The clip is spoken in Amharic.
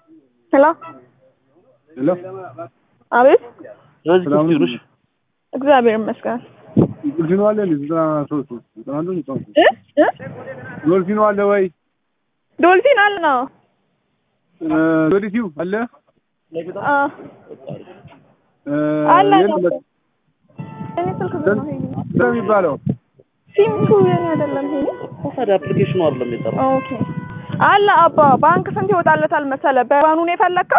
Hello. Hello. አቤት ሰላም እግዚአብሔር ይመስገን። ዶልፊኖ አለ ልጅ ሶስት አንዱን ጾም ዶልፊኖ አለ ወይ? ዶልፊን አለ ነው። ዶልፊው አለ አለ ነው። እኔ ስልክ ነው የሚባለው ሲምኩ የኔ አይደለም ይሄ ታዲያ አፕሊኬሽኑ አይደለም የጠራው። ኦኬ አለ አባ ባንክ ስንት ይወጣለታል መሰለ በባኑን የፈለከው